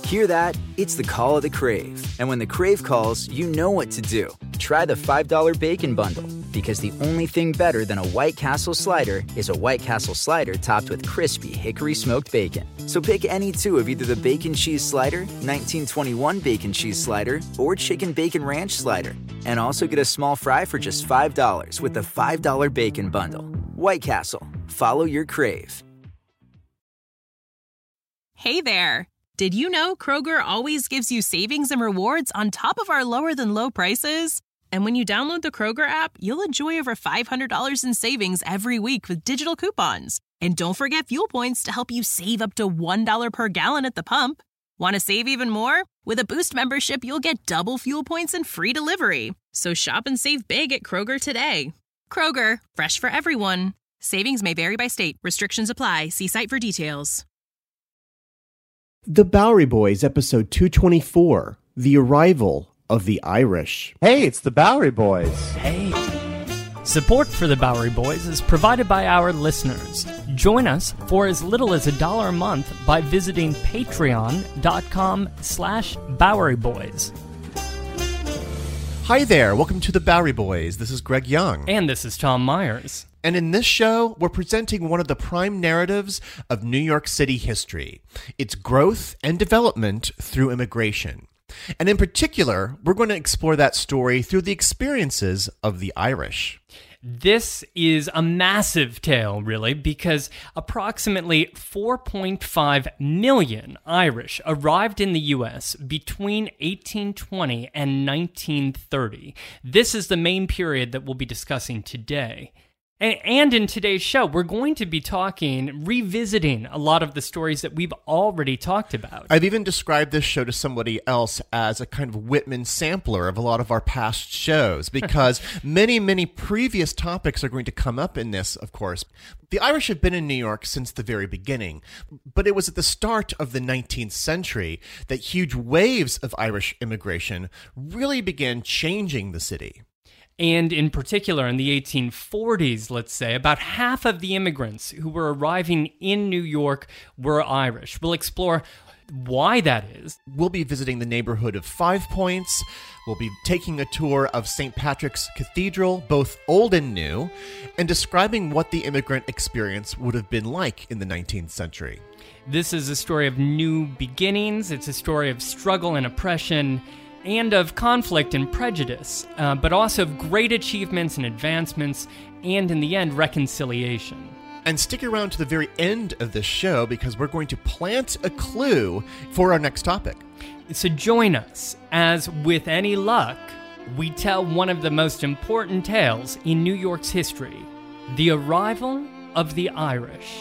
Hear that? It's the call of the Crave. And when the Crave calls, you know what to do. Try the $5 Bacon Bundle, because the only thing better than a White Castle slider is a White Castle slider topped with crispy hickory smoked bacon. So pick any two of either the Bacon Cheese Slider, 1921 Bacon Cheese Slider, or Chicken Bacon Ranch Slider. And also get a small fry for just $5 with the $5 Bacon Bundle. White Castle. Follow your Crave. Hey there. Did you know Kroger always gives you savings and rewards on top of our lower-than-low prices? And when you download the Kroger app, you'll enjoy over $500 in savings every week with digital coupons. And don't forget fuel points to help you save up to $1 per gallon at the pump. Want to save even more? With a Boost membership, you'll get double fuel points and free delivery. So shop and save big at Kroger today. Kroger, fresh for everyone. Savings may vary by state. Restrictions apply. See site for details. The Bowery Boys, episode 224, The Arrival of the Irish. Hey, it's the Bowery Boys. Hey. Support for the Bowery Boys is provided by our listeners. Join us for as little as $1 a month by visiting patreon.com/Bowery Boys. Hi there, welcome to the Bowery Boys. This is Greg Young. And this is Tom Myers. And in this show, we're presenting one of the prime narratives of New York City history, its growth and development through immigration. And in particular, we're going to explore that story through the experiences of the Irish. This is a massive tale, really, because approximately 4.5 million Irish arrived in the U.S. between 1820 and 1930. This is the main period that we'll be discussing today. And in today's show, we're going to be revisiting a lot of the stories that we've already talked about. I've even described this show to somebody else as a kind of Whitman sampler of a lot of our past shows, because many previous topics are going to come up in this, of course. The Irish have been in New York since the very beginning, but it was at the start of the 19th century that huge waves of Irish immigration really began changing the city. And in particular, in the 1840s, let's say, about half of the immigrants who were arriving in New York were Irish. We'll explore why that is. We'll be visiting the neighborhood of Five Points. We'll be taking a tour of St. Patrick's Cathedral, both old and new, and describing what the immigrant experience would have been like in the 19th century. This is a story of new beginnings. It's a story of struggle and oppression, and of conflict and prejudice, but also of great achievements and advancements, and in the end, reconciliation. And stick around to the very end of this show, because we're going to plant a clue for our next topic. So join us as, with any luck, we tell one of the most important tales in New York's history, the arrival of the Irish.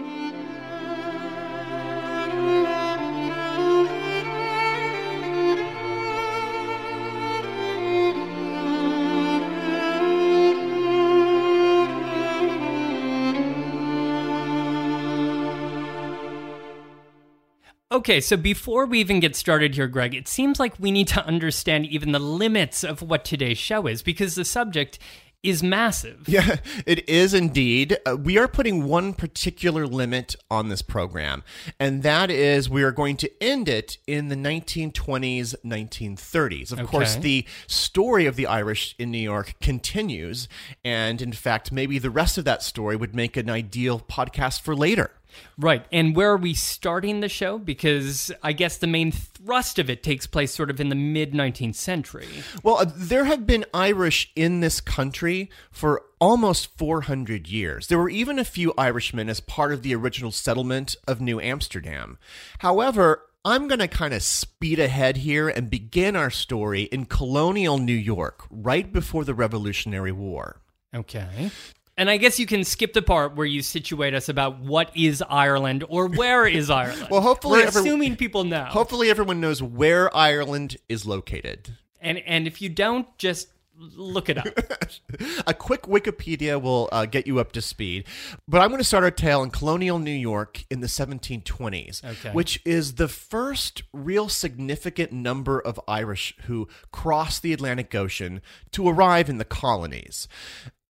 Okay, so before we even get started here, Greg, it seems like we need to understand even the limits of what today's show is, because the subject is massive. Yeah, it is indeed. We are putting one particular limit on this program, and that is we are going to end it in the 1920s, 1930s. Of course, the story of the Irish in New York continues, and in fact, maybe the rest of that story would make an ideal podcast for later. Right. And where are we starting the show? Because I guess the main thrust of it takes place sort of in the mid-19th century. Well, there have been Irish in this country for almost 400 years. There were even a few Irishmen as part of the original settlement of New Amsterdam. However, I'm going to kind of speed ahead here and begin our story in colonial New York, right before the Revolutionary War. Okay. And I guess you can skip the part where you situate us about what is Ireland or where is Ireland. Well, hopefully we're assuming people know. Hopefully everyone knows where Ireland is located. And if you don't, just look it up. A quick Wikipedia will get you up to speed. But I'm going to start our tale in colonial New York in the 1720s, which is the first real significant number of Irish who crossed the Atlantic Ocean to arrive in the colonies.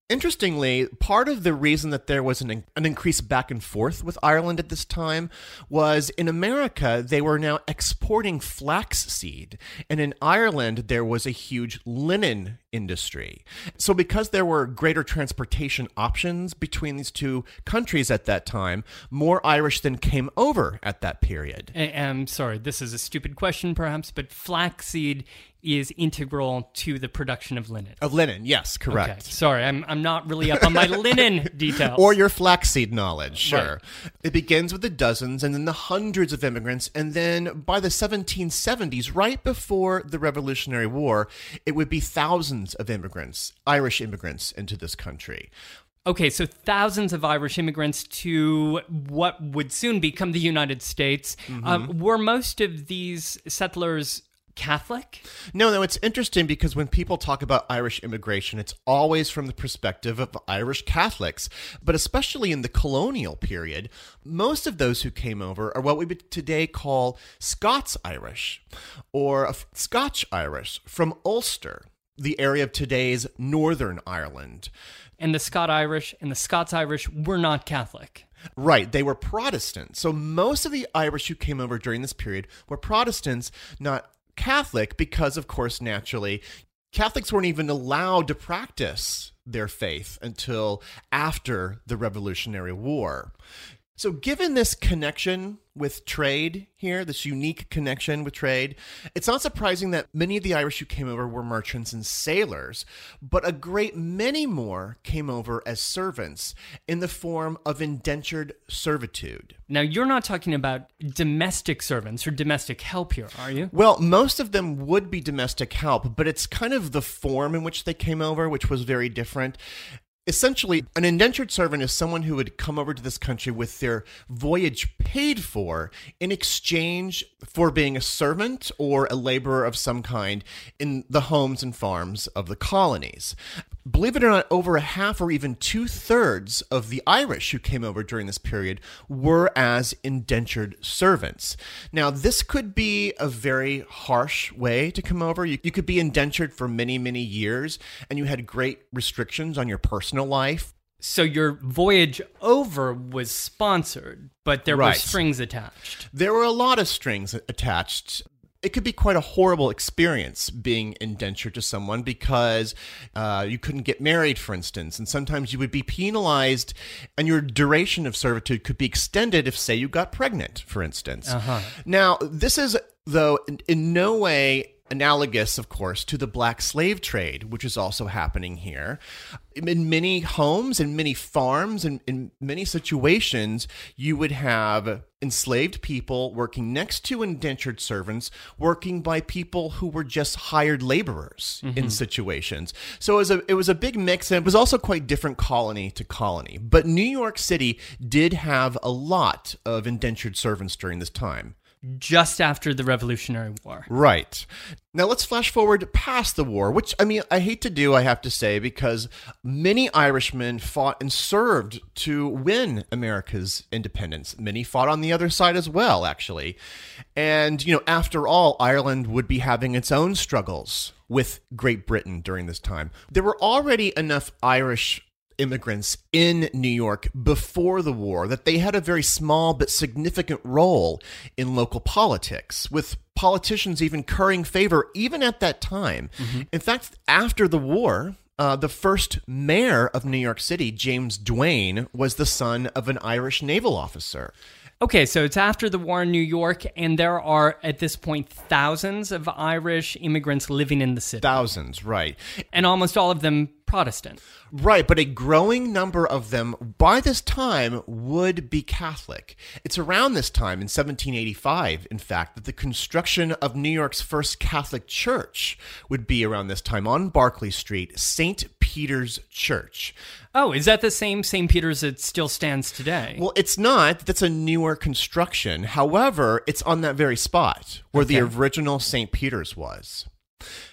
Interestingly, part of the reason that there was an increase back and forth with Ireland at this time was in America, they were now exporting flaxseed. And in Ireland, there was a huge linen industry. So because there were greater transportation options between these two countries at that time, more Irish then came over at that period. I'm sorry, this is a stupid question perhaps, but flaxseed is integral to the production of linen. Of linen, yes, correct. Okay. Sorry, I'm not really up on my linen details. Or your flaxseed knowledge, sure. Right. It begins with the dozens and then the hundreds of immigrants, and then by the 1770s, right before the Revolutionary War, it would be thousands of immigrants, Irish immigrants, into this country. Okay, so thousands of Irish immigrants to what would soon become the United States. Were most of these settlers Catholic? No, it's interesting because when people talk about Irish immigration, it's always from the perspective of Irish Catholics. But especially in the colonial period, most of those who came over are what we would today call Scots-Irish or Scotch-Irish from Ulster, the area of today's Northern Ireland. And the Scot-Irish and the Scots-Irish were not Catholic. Right, they were Protestant. So most of the Irish who came over during this period were Protestants, not Catholic, because, of course, naturally, Catholics weren't even allowed to practice their faith until after the Revolutionary War. So given this connection with trade here, this unique connection with trade, it's not surprising that many of the Irish who came over were merchants and sailors, but a great many more came over as servants in the form of indentured servitude. Now, you're not talking about domestic servants or domestic help here, are you? Well, most of them would be domestic help, but it's kind of the form in which they came over, which was very different. Essentially, an indentured servant is someone who would come over to this country with their voyage paid for in exchange for being a servant or a laborer of some kind in the homes and farms of the colonies. Believe it or not, over a half or even 2/3 of the Irish who came over during this period were as indentured servants. Now, this could be a very harsh way to come over. You could be indentured for many, many years, and you had great restrictions on your personal life. So your voyage over was sponsored, but there were strings attached. There were a lot of strings attached. It could be quite a horrible experience being indentured to someone because you couldn't get married, for instance, and sometimes you would be penalized and your duration of servitude could be extended if, say, you got pregnant, for instance. Now, this is, though, in no way analogous, of course, to the black slave trade, which is also happening here. In many homes and many farms and in many situations, you would have enslaved people working next to indentured servants, working by people who were just hired laborers in situations. So it was a big mix, and it was also quite different colony to colony. But New York City did have a lot of indentured servants during this time. Just after the Revolutionary War. Right. Now let's flash forward past the war, which, I mean, I hate to do, I have to say, because many Irishmen fought and served to win America's independence. Many fought on the other side as well, actually. And, after all, Ireland would be having its own struggles with Great Britain during this time. There were already enough Irish immigrants in New York before the war that they had a very small but significant role in local politics, with politicians even currying favor even at that time. In fact, after the war, the first mayor of New York City, James Duane, was the son of an Irish naval officer. Okay, so it's after the war in New York, and there are, at this point, thousands of Irish immigrants living in the city. Thousands, right. And almost all of them Protestant. Right, but a growing number of them by this time would be Catholic. It's around this time, in 1785, in fact, that the construction of New York's first Catholic church would be around this time on Barclay Street, St. Peter's Church. Oh, is that the same St. Peter's that still stands today? Well, it's not. That's a newer construction. However, it's on that very spot where the original St. Peter's was.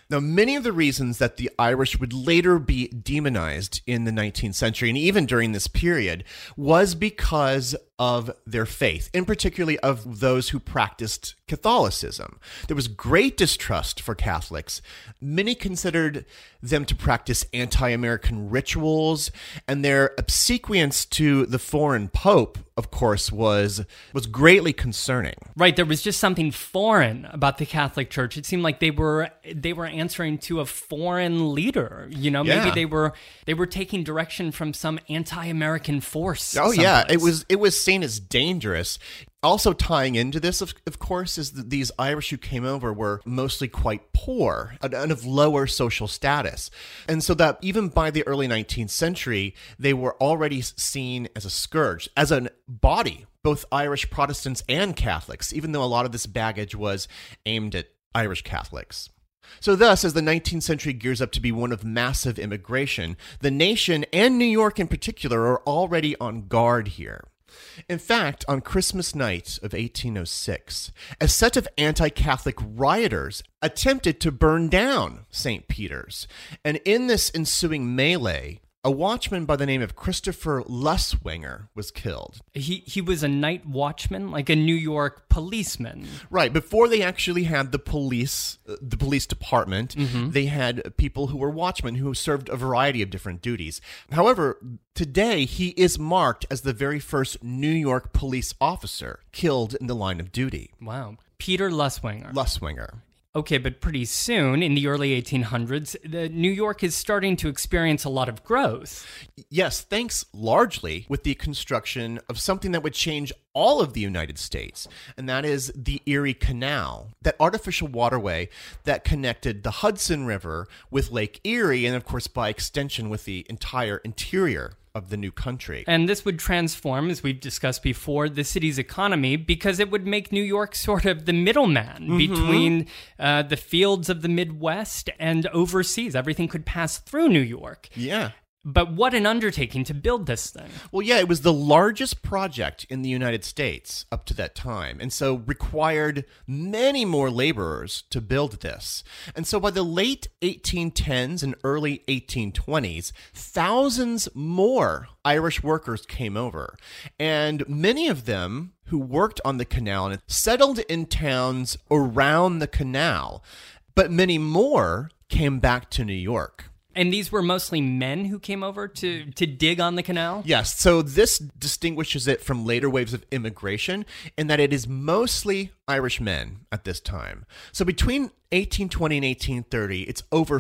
Now, many of the reasons that the Irish would later be demonized in the 19th century, and even during this period, was because of their faith, in particularly of those who practiced Catholicism. There was great distrust for Catholics. Many considered them to practice anti-American rituals, and their obsequience to the foreign pope, of course, was greatly concerning. Right, there was just something foreign about the Catholic Church. It seemed like they were answering to a foreign leader. You know, maybe they were taking direction from some anti-American force. Oh someplace. yeah, it was seen as dangerous. Also tying into this, of course, is that these Irish who came over were mostly quite poor and of lower social status. And so that even by the early 19th century, they were already seen as a scourge, as a body, both Irish Protestants and Catholics, even though a lot of this baggage was aimed at Irish Catholics. So thus, as the 19th century gears up to be one of massive immigration, the nation, and New York in particular, are already on guard here. In fact, on Christmas night of 1806, a set of anti-Catholic rioters attempted to burn down St. Peter's, and in this ensuing melee, a watchman by the name of Christopher Luswanger was killed. He was a night watchman, like a New York policeman. Right. Before they actually had the police department, they had people who were watchmen who served a variety of different duties. However, today he is marked as the very first New York police officer killed in the line of duty. Wow. Peter Luswanger. Luswanger. Okay, but pretty soon, in the early 1800s, New York is starting to experience a lot of growth. Yes, thanks largely with the construction of something that would change all of the United States, and that is the Erie Canal, that artificial waterway that connected the Hudson River with Lake Erie, and of course, by extension, with the entire interior of the new country. And this would transform, as we've discussed before, the city's economy, because it would make New York sort of the middleman between the fields of the Midwest and overseas. Everything could pass through New York. Yeah. But what an undertaking to build this thing. Well, yeah, it was the largest project in the United States up to that time, and so required many more laborers to build this. And so by the late 1810s and early 1820s, thousands more Irish workers came over, and many of them who worked on the canal and settled in towns around the canal, but many more came back to New York. And these were mostly men who came over to dig on the canal? Yes, so this distinguishes it from later waves of immigration in that it is mostly Irish men at this time. So between 1820 and 1830, it's over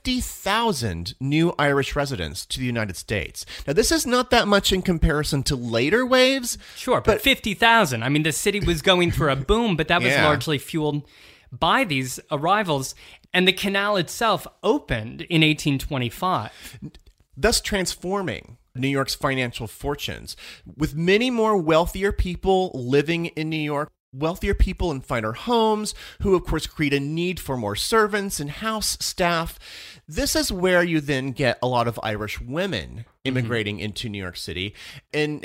50,000 new Irish residents to the United States. Now, this is not that much in comparison to later waves. Sure, but 50,000. I mean, the city was going through a boom, but that was largely fueled by these arrivals. And the canal itself opened in 1825. Thus transforming New York's financial fortunes, with many more wealthier people living in New York, wealthier people in finer homes, who of course create a need for more servants and house staff. This is where you then get a lot of Irish women immigrating into New York City. In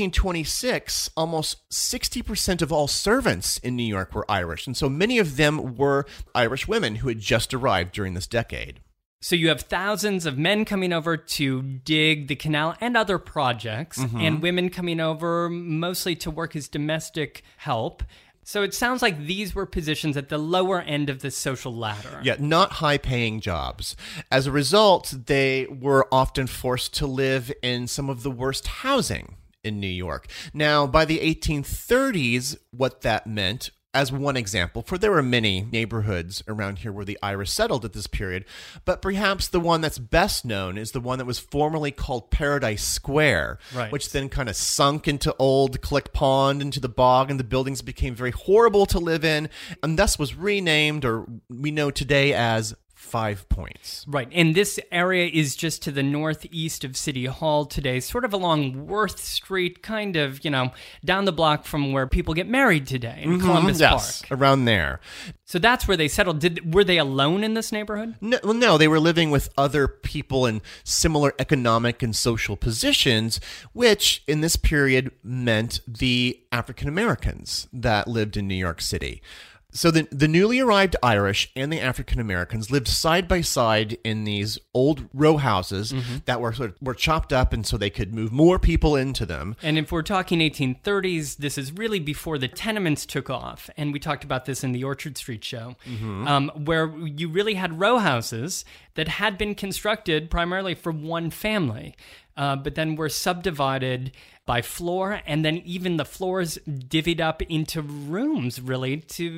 1826, almost 60% of all servants in New York were Irish, and so many of them were Irish women who had just arrived during this decade. So you have thousands of men coming over to dig the canal and other projects, and women coming over mostly to work as domestic help. So it sounds like these were positions at the lower end of the social ladder. Yeah, not high-paying jobs. As a result, they were often forced to live in some of the worst housing in New York. Now, by the 1830s, what that meant, as one example, for there were many neighborhoods around here where the Irish settled at this period, but perhaps the one that's best known is the one that was formerly called Paradise Square, which then kind of sunk into old Click Pond, into the bog, and the buildings became very horrible to live in, and thus was renamed, or we know today as, 5 Points. Right, and this area is just to the northeast of City Hall today, sort of along Worth Street, kind of, down the block from where people get married today in Columbus Park. Around there. So that's where they settled. Were they alone in this neighborhood? No, they were living with other people in similar economic and social positions, which in this period meant the African Americans that lived in New York City. So the newly arrived Irish and the African Americans lived side by side in these old row houses that were chopped up, and so they could move more people into them. And if we're talking 1830s, this is really before the tenements took off. And we talked about this in the Orchard Street show, where you really had row houses that had been constructed primarily for one family, but then were subdivided by floor, and then even the floors divvied up into rooms, really,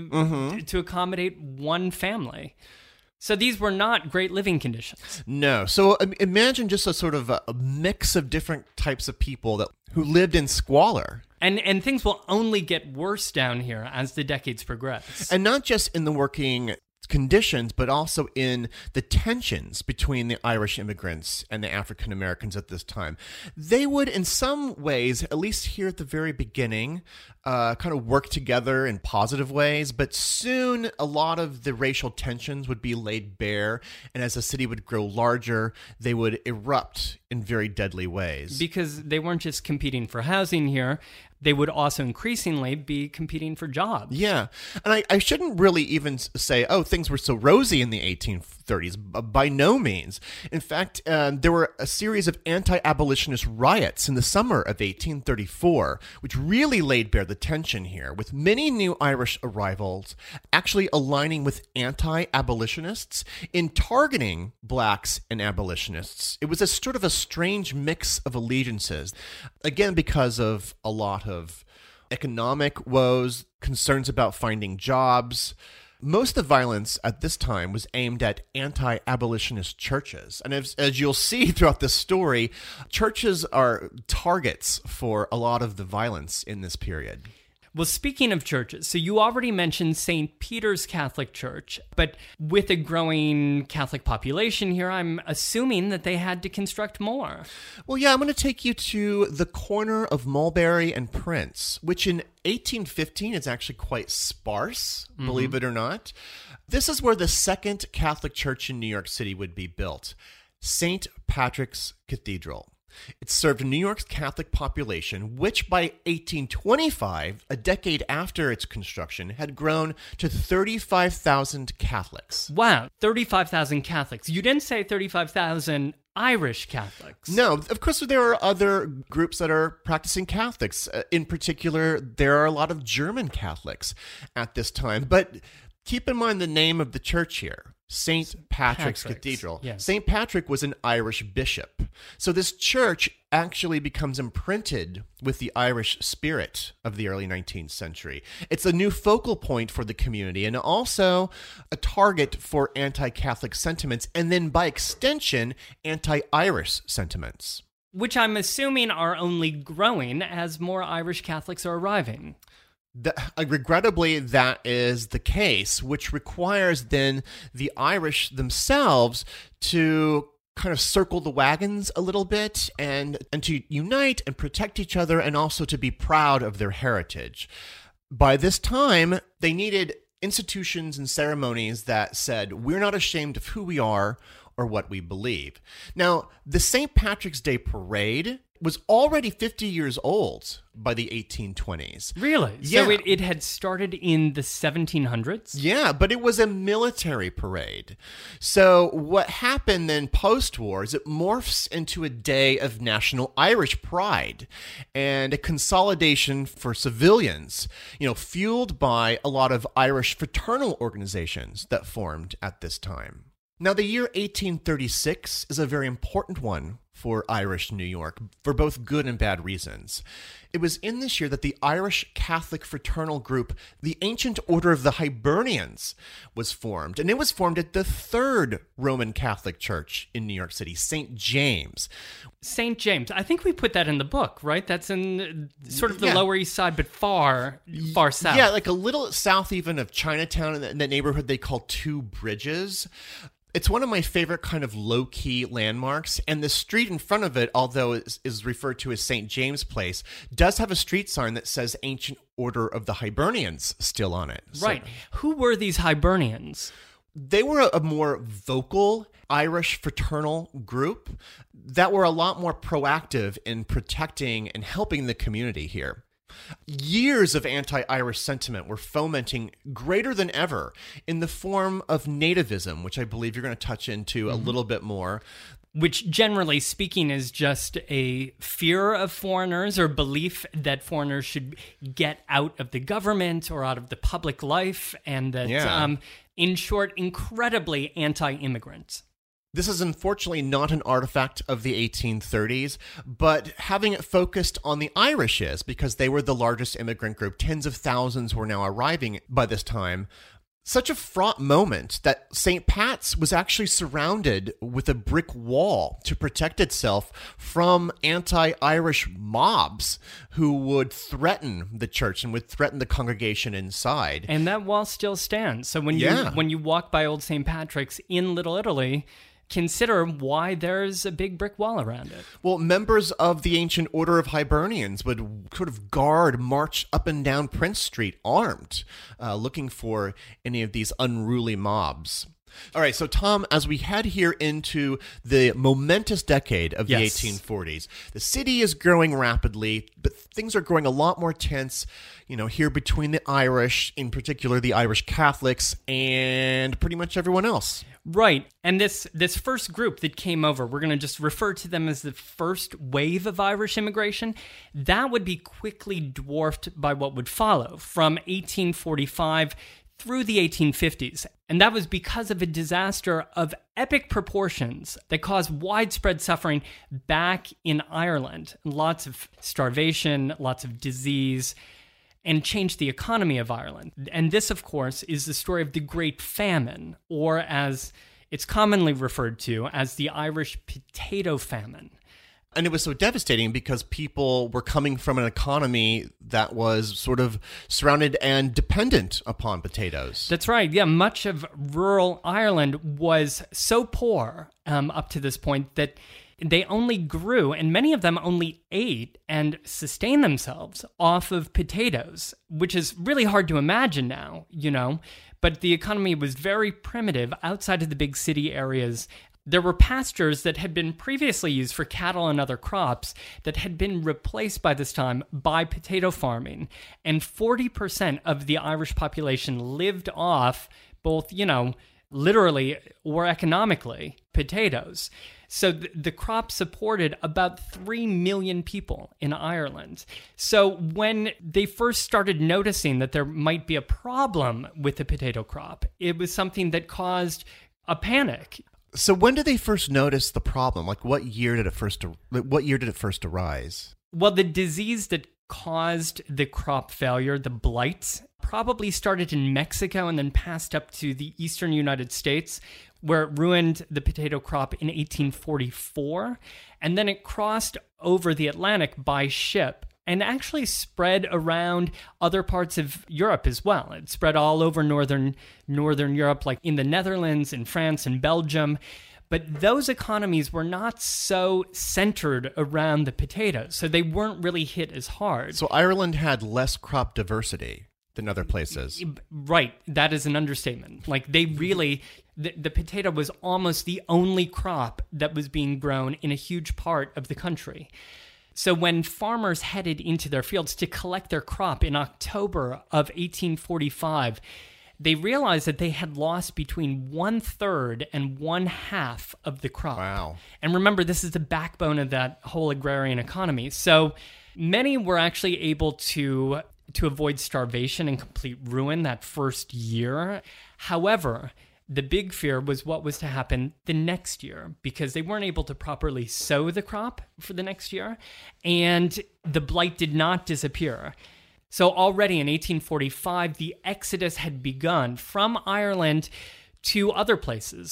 to accommodate one family. So these were not great living conditions. No. So imagine just a sort of a mix of different types of people who lived in squalor. And things will only get worse down here as the decades progress. And not just in the working conditions, but also in the tensions between the Irish immigrants and the African Americans at this time. They would, in some ways, at least here at the very beginning, kind of work together in positive ways, but soon a lot of the racial tensions would be laid bare, and as the city would grow larger, they would erupt in very deadly ways. Because they weren't just competing for housing here, they would also increasingly be competing for jobs. Yeah. And I shouldn't really even say, oh, things were so rosy in the 1830s. By no means. In fact, there were a series of anti-abolitionist riots in the summer of 1834, which really laid bare the tension here, with many new Irish arrivals actually aligning with anti-abolitionists in targeting blacks and abolitionists. It was a sort of a strange mix of allegiances, again, because of a lot of economic woes, concerns about finding jobs. Most of the violence at this time was aimed at anti-abolitionist churches. And as you'll see throughout this story, churches are targets for a lot of the violence in this period. Well, speaking of churches, so you already mentioned St. Peter's Catholic Church, but with a growing Catholic population here, I'm assuming that they had to construct more. Well, yeah, I'm going to take you to the corner of Mulberry and Prince, which in 1815 is actually quite sparse, believe it or not. This is where the second Catholic church in New York City would be built, St. Patrick's Cathedral. It served New York's Catholic population, which by 1825, a decade after its construction, had grown to 35,000 Catholics. Wow, 35,000 Catholics. You didn't say 35,000 Irish Catholics. No, of course there are other groups that are practicing Catholics. In particular, there are a lot of German Catholics at this time. But keep in mind the name of the church here. St. Patrick's Cathedral. Yes. St. Patrick was an Irish bishop. So this church actually becomes imprinted with the Irish spirit of the early 19th century. It's a new focal point for the community and also a target for anti-Catholic sentiments and then by extension, anti-Irish sentiments. Which I'm assuming are only growing as more Irish Catholics are arriving. Regrettably, that is the case, which requires then the Irish themselves to kind of circle the wagons a little bit and to unite and protect each other and also to be proud of their heritage. By this time, they needed institutions and ceremonies that said, we're not ashamed of who we are or what we believe. Now, the St. Patrick's Day Parade was already 50 years old by the 1820s. Really? Yeah. So it had started in the 1700s? Yeah, but it was a military parade. So what happened then post-war is it morphs into a day of national Irish pride and a consolidation for civilians, fueled by a lot of Irish fraternal organizations that formed at this time. Now, the year 1836 is a very important one for Irish New York, for both good and bad reasons. It was in this year that the Irish Catholic fraternal group, the Ancient Order of the Hibernians, was formed. And it was formed at the third Roman Catholic church in New York City, St. James. St. James. I think we put that in the book, right? That's in sort of the Lower East Side, but far south. Yeah, like a little south even of Chinatown, in that neighborhood they call Two Bridges. It's one of my favorite kind of low-key landmarks, and the street in front of it, although is referred to as St. James Place, does have a street sign that says Ancient Order of the Hibernians still on it. Right. Who were these Hibernians? They were a more vocal Irish fraternal group that were a lot more proactive in protecting and helping the community here. Years of anti-Irish sentiment were fomenting greater than ever in the form of nativism, which I believe you're going to touch into a little bit more. Which, generally speaking, is just a fear of foreigners or belief that foreigners should get out of the government or out of the public life, and that, in short, incredibly anti-immigrant. This is unfortunately not an artifact of the 1830s, but having it focused on the Irish is, because they were the largest immigrant group, tens of thousands were now arriving by this time. Such a fraught moment that St. Pat's was actually surrounded with a brick wall to protect itself from anti-Irish mobs who would threaten the church and would threaten the congregation inside. And that wall still stands. So when you walk by Old St. Patrick's in Little Italy, consider why there's a big brick wall around it. Well, members of the ancient Order of Hibernians would sort of march up and down Prince Street armed, looking for any of these unruly mobs. All right, so Tom, as we head here into the momentous decade of the 1840s, the city is growing rapidly, but things are growing a lot more tense, here between the Irish, in particular the Irish Catholics, and pretty much everyone else. Right. And this first group that came over, we're going to just refer to them as the first wave of Irish immigration. That would be quickly dwarfed by what would follow from 1845 through the 1850s. And that was because of a disaster of epic proportions that caused widespread suffering back in Ireland. Lots of starvation, lots of disease, and changed the economy of Ireland. And this, of course, is the story of the Great Famine, or as it's commonly referred to as the Irish Potato Famine. And it was so devastating because people were coming from an economy that was sort of surrounded and dependent upon potatoes. That's right. Yeah, much of rural Ireland was so poor up to this point that they only grew, and many of them only ate and sustained themselves off of potatoes, which is really hard to imagine now, But the economy was very primitive outside of the big city areas. There were pastures that had been previously used for cattle and other crops that had been replaced by this time by potato farming. And 40% of the Irish population lived off both, literally or economically, potatoes. So the crop supported about 3 million people in Ireland. So when they first started noticing that there might be a problem with the potato crop, it was something that caused a panic. So when did they first notice the problem? Like what year did it first arise? Well, the disease that caused the crop failure, the blight, probably started in Mexico and then passed up to the eastern United States, where it ruined the potato crop in 1844. And then it crossed over the Atlantic by ship and actually spread around other parts of Europe as well. It spread all over northern Europe, like in the Netherlands, in France, and Belgium. But those economies were not so centered around the potatoes, so they weren't really hit as hard. So Ireland had less crop diversity than other places. Right. That is an understatement. Like they really, the potato was almost the only crop that was being grown in a huge part of the country. So when farmers headed into their fields to collect their crop in October of 1845, they realized that they had lost between 1/3 and 1/2 of the crop. Wow. And remember, this is the backbone of that whole agrarian economy. So many were actually able to avoid starvation and complete ruin that first year. However, the big fear was what was to happen the next year, because they weren't able to properly sow the crop for the next year, and the blight did not disappear. So already in 1845, the exodus had begun from Ireland to other places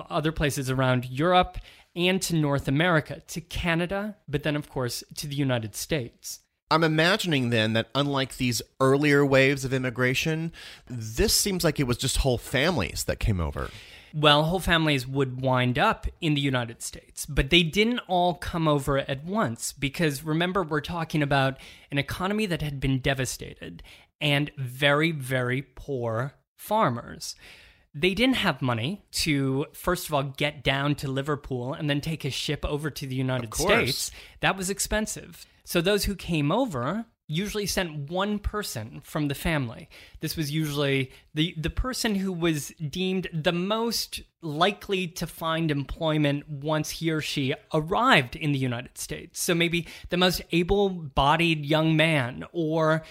around Europe and to North America, to Canada, but then, of course, to the United States. I'm imagining then that unlike these earlier waves of immigration, this seems like it was just whole families that came over. Well, whole families would wind up in the United States, but they didn't all come over at once, because remember, we're talking about an economy that had been devastated and very, very poor farmers. They didn't have money to, first of all, get down to Liverpool and then take a ship over to the United States. That was expensive. So those who came over, usually sent one person from the family. This was usually the person who was deemed the most likely to find employment once he or she arrived in the United States. So maybe the most able-bodied young man, or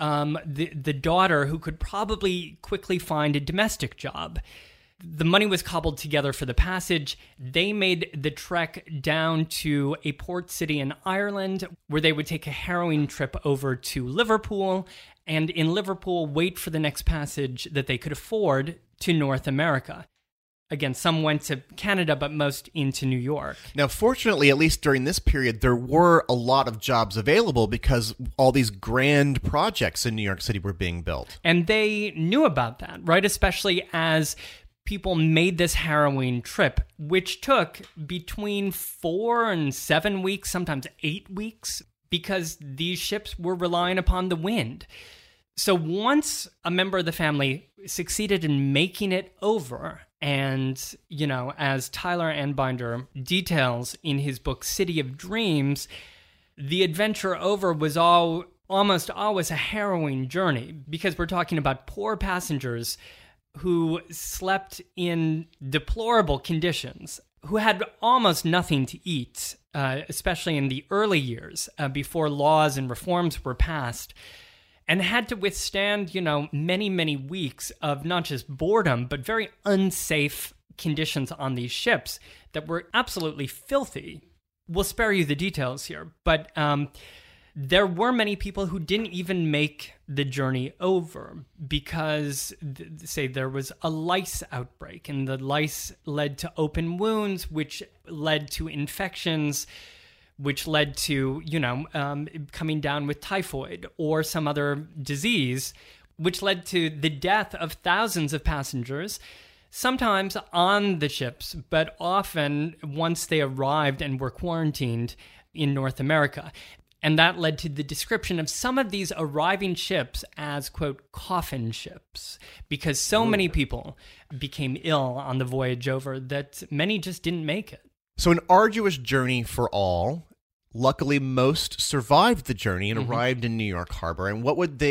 the daughter who could probably quickly find a domestic job. The money was cobbled together for the passage. They made the trek down to a port city in Ireland, where they would take a harrowing trip over to Liverpool, and in Liverpool wait for the next passage that they could afford to North America. Again, some went to Canada, but most into New York. Now, fortunately, at least during this period, there were a lot of jobs available because all these grand projects in New York City were being built. And they knew about that, right? Especially as people made this harrowing trip, which took between 4 and 7 weeks, sometimes 8 weeks, because these ships were relying upon the wind. So once a member of the family succeeded in making it over, and, you know, as Tyler Anbinder details in his book City of Dreams, the adventure over was almost always a harrowing journey, because we're talking about poor passengers who slept in deplorable conditions, who had almost nothing to eat, especially in the early years before laws and reforms were passed, and had to withstand, you know, many, many weeks of not just boredom, but very unsafe conditions on these ships that were absolutely filthy. We'll spare you the details here, but there were many people who didn't even make the journey over because, say, there was a lice outbreak, and the lice led to open wounds, which led to infections, which led to, you know, coming down with typhoid or some other disease, which led to the death of thousands of passengers, sometimes on the ships, but often once they arrived and were quarantined in North America. And that led to the description of some of these arriving ships as, quote, coffin ships, because so many people became ill on the voyage over that many just didn't make it. So an arduous journey for all. Luckily, most survived the journey and arrived in New York Harbor. And what would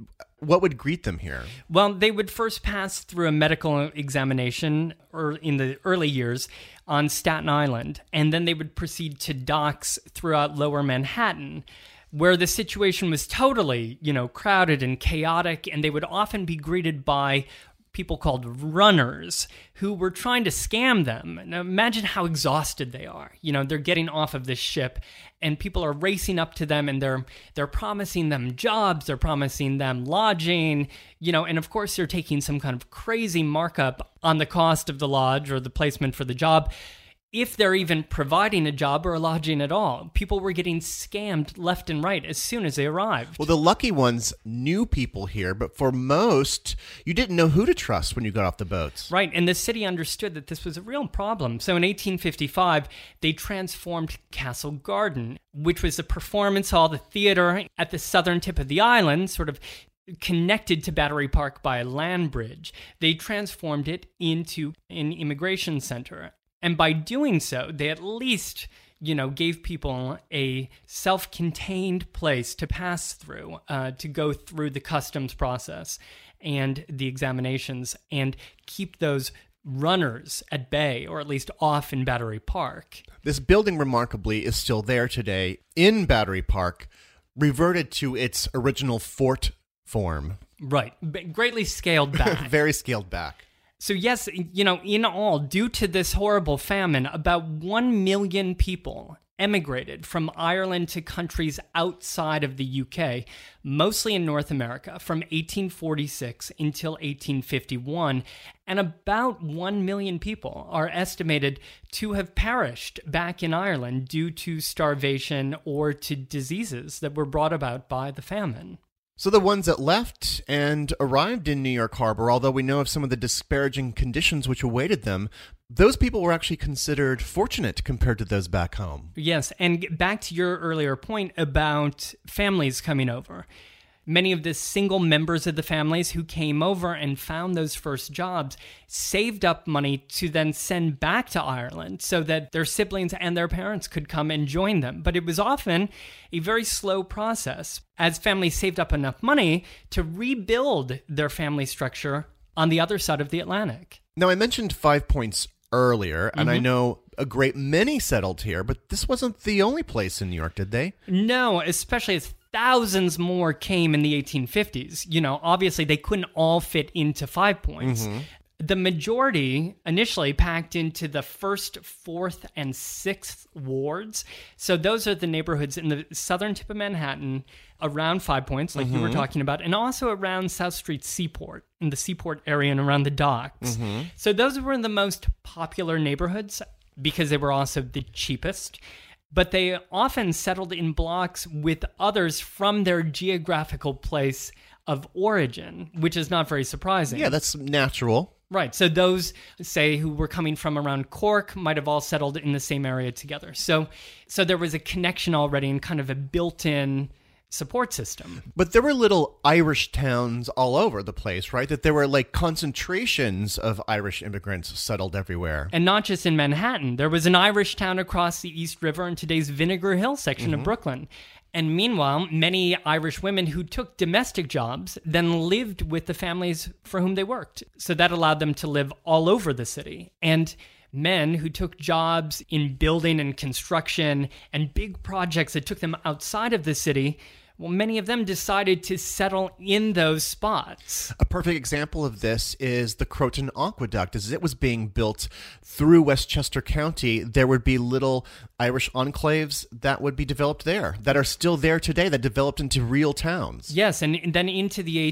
greet them here? Well, they would first pass through a medical examination in the early years on Staten Island, and then they would proceed to docks throughout Lower Manhattan, where the situation was totally, you know, crowded and chaotic, and they would often be greeted by people called runners who were trying to scam them. Now imagine how exhausted they are. You know, they're getting off of this ship and people are racing up to them, and they're promising them jobs, they're promising them lodging, you know, and of course they're taking some kind of crazy markup on the cost of the lodge or the placement for the job, if they're even providing a job or a lodging at all. People were getting scammed left and right as soon as they arrived. Well, the lucky ones knew people here, but for most, you didn't know who to trust when you got off the boats. Right, and the city understood that this was a real problem. So in 1855, they transformed Castle Garden, which was a performance hall, the theater at the southern tip of the island, sort of connected to Battery Park by a land bridge. They transformed it into an immigration center. And by doing so, they at least, you know, gave people a self-contained place to pass through, to go through the customs process and the examinations and keep those runners at bay, or at least off in Battery Park. This building, remarkably, is still there today in Battery Park, reverted to its original fort form. Right. Greatly scaled back. Very scaled back. So yes, you know, in all, due to this horrible famine, about 1 million people emigrated from Ireland to countries outside of the UK, mostly in North America, from 1846 until 1851, and about 1 million people are estimated to have perished back in Ireland due to starvation or to diseases that were brought about by the famine. So the ones that left and arrived in New York Harbor, although we know of some of the disparaging conditions which awaited them, those people were actually considered fortunate compared to those back home. Yes, and back to your earlier point about families coming over. Many of the single members of the families who came over and found those first jobs saved up money to then send back to Ireland so that their siblings and their parents could come and join them. But it was often a very slow process as families saved up enough money to rebuild their family structure on the other side of the Atlantic. Now, I mentioned 5 Points earlier, and I know a great many settled here, but this wasn't the only place in New York, did they? No, especially as thousands more came in the 1850s. You know, obviously they couldn't all fit into 5 Points. The majority initially packed into the 1st, 4th, and 6th wards. So those are the neighborhoods in the southern tip of Manhattan around 5 Points, like you were talking about, and also around South Street Seaport, in the Seaport area and around the docks. So those were the most popular neighborhoods because they were also the cheapest. But they often settled in blocks with others from their geographical place of origin, which is not very surprising. Yeah, that's natural. Right. So those, say, who were coming from around Cork might have all settled in the same area together. So there was a connection already and kind of a built-in support system. But there were little Irish towns all over the place, right? That there were like concentrations of Irish immigrants settled everywhere. And not just in Manhattan. There was an Irish town across the East River in today's Vinegar Hill section of Brooklyn. And meanwhile, many Irish women who took domestic jobs then lived with the families for whom they worked. So that allowed them to live all over the city. And men who took jobs in building and construction and big projects that took them outside of the city, well, many of them decided to settle in those spots. A perfect example of this is the Croton Aqueduct. As it was being built through Westchester County, there would be little Irish enclaves that would be developed there, that are still there today, that developed into real towns. Yes, and then into the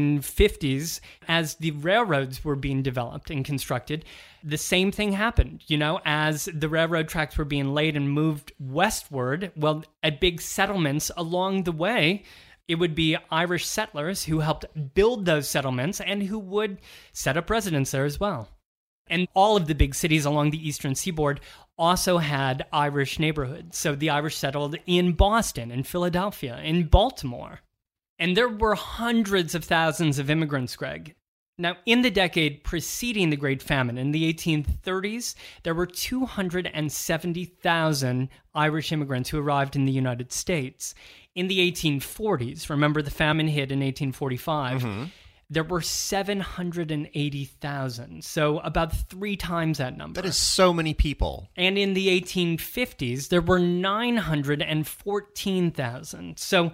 1850s, as the railroads were being developed and constructed, the same thing happened. You know, as the railroad tracks were being laid and moved westward, well, at big settlements along the way, it would be Irish settlers who helped build those settlements and who would set up residence there as well. And all of the big cities along the eastern seaboard also had Irish neighborhoods. So the Irish settled in Boston, in Philadelphia, in Baltimore. And there were hundreds of thousands of immigrants, Greg. Now, in the decade preceding the Great Famine, in the 1830s, there were 270,000 Irish immigrants who arrived in the United States. In the 1840s, remember the famine hit in 1845, there were 780,000, so about 3 times that number. That is so many people. And in the 1850s, there were 914,000. So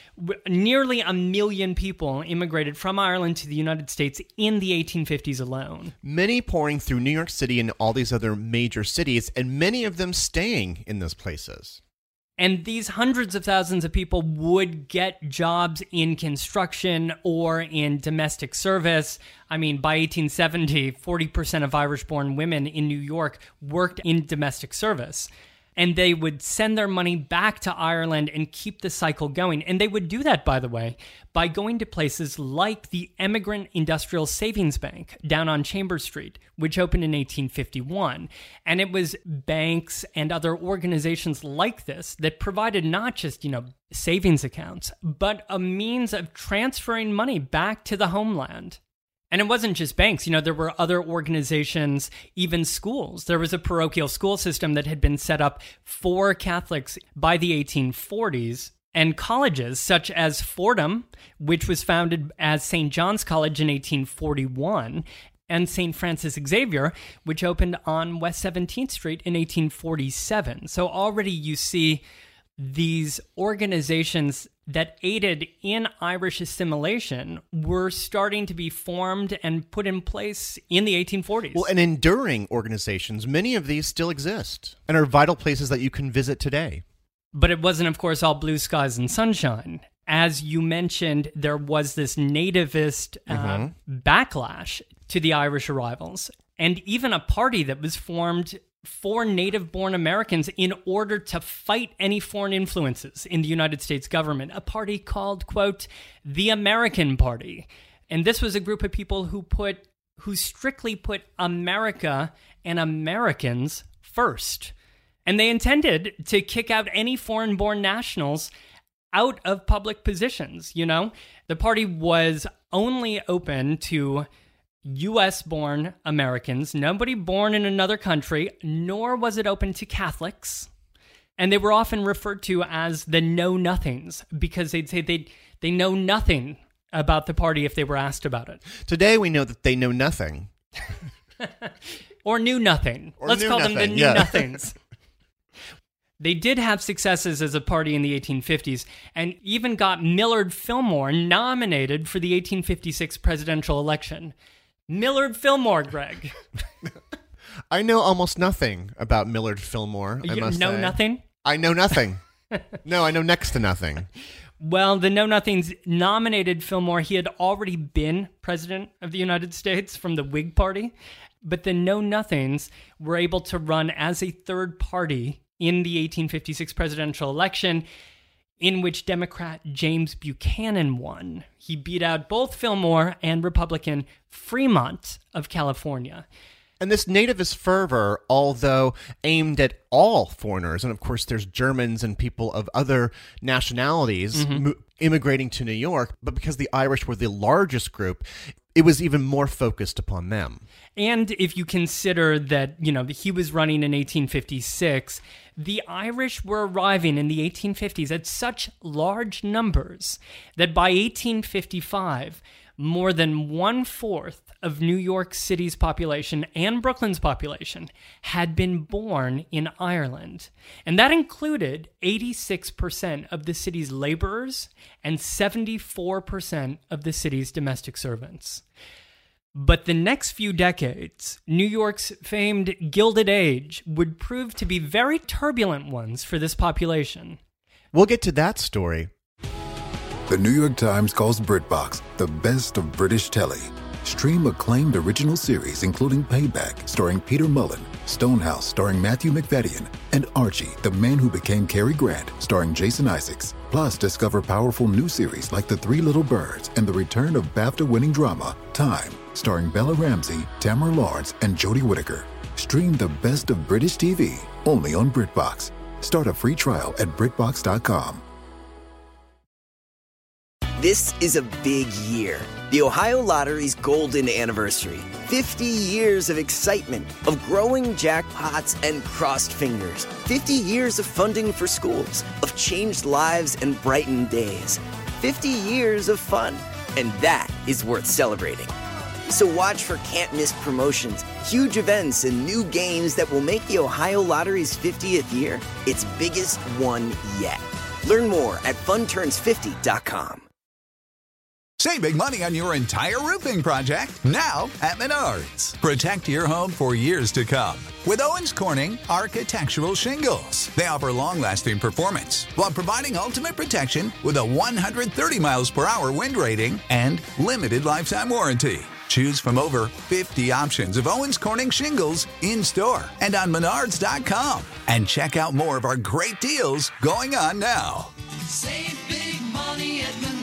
nearly 1 million people immigrated from Ireland to the United States in the 1850s alone. Many pouring through New York City and all these other major cities, and many of them staying in those places. And these hundreds of thousands of people would get jobs in construction or in domestic service. I mean, by 1870, 40% of Irish-born women in New York worked in domestic service. And they would send their money back to Ireland and keep the cycle going. And they would do that, by the way, by going to places like the Emigrant Industrial Savings Bank down on Chambers Street, which opened in 1851. And it was banks and other organizations like this that provided not just, savings accounts, but a means of transferring money back to the homeland. And it wasn't just banks, there were other organizations, even schools. There was a parochial school system that had been set up for Catholics by the 1840s, and colleges such as Fordham, which was founded as St. John's College in 1841, and St. Francis Xavier, which opened on West 17th Street in 1847. So already you see these organizations that aided in Irish assimilation were starting to be formed and put in place in the 1840s. Well, and enduring organizations, many of these still exist and are vital places that you can visit today. But it wasn't, of course, all blue skies and sunshine. As you mentioned, there was this nativist backlash to the Irish arrivals, and even a party that was formed for native-born Americans in order to fight any foreign influences in the United States government, a party called, quote, the American Party. And this was a group of people who strictly put America and Americans first. And they intended to kick out any foreign-born nationals out of public positions, you know? The party was only open to U.S.-born Americans, nobody born in another country, nor was it open to Catholics. And they were often referred to as the know-nothings because they'd say they know nothing about the party if they were asked about it. Today we know that they know nothing. Or knew nothing. Let's call them the knew-nothings. They did have successes as a party in the 1850s and even got Millard Fillmore nominated for the 1856 presidential election. Millard Fillmore, Greg. I know almost nothing about Millard Fillmore, I must say. You know nothing? I know nothing. No, I know next to nothing. Well, the Know-Nothings nominated Fillmore. He had already been president of the United States from the Whig Party, but the Know-Nothings were able to run as a third party in the 1856 presidential election, in which Democrat James Buchanan won. He beat out both Fillmore and Republican Fremont of California. And this nativist fervor, although aimed at all foreigners, and of course there's Germans and people of other nationalities immigrating to New York, but because the Irish were the largest group, it was even more focused upon them. And if you consider that, you know, he was running in 1856, the Irish were arriving in the 1850s at such large numbers that by 1855, more than 1/4 of New York City's population and Brooklyn's population had been born in Ireland. And that included 86% of the city's laborers and 74% of the city's domestic servants. But the next few decades, New York's famed Gilded Age would prove to be very turbulent ones for this population. We'll get to that story. The New York Times calls BritBox the best of British telly. Stream acclaimed original series including Payback, starring Peter Mullen, Stonehouse, starring Matthew McFadden, and Archie, the Man Who Became Cary Grant, starring Jason Isaacs. Plus, discover powerful new series like The Three Little Birds and the return of BAFTA-winning drama, Time, starring Bella Ramsey, Tamara Lawrence, and Jodie Whittaker. Stream the best of British TV, only on BritBox. Start a free trial at BritBox.com. This is a big year. The Ohio Lottery's golden anniversary. 50 years of excitement, of growing jackpots and crossed fingers. 50 years of funding for schools, of changed lives and brightened days. 50 years of fun, and that is worth celebrating. So watch for can't-miss promotions, huge events, and new games that will make the Ohio Lottery's 50th year its biggest one yet. Learn more at funturns50.com. Save big money on your entire roofing project now at Menards. Protect your home for years to come with Owens Corning Architectural Shingles. They offer long-lasting performance while providing ultimate protection with a 130 miles per hour wind rating and limited lifetime warranty. Choose from over 50 options of Owens Corning shingles in-store and on Menards.com. And check out more of our great deals going on now. Save big money at Menards.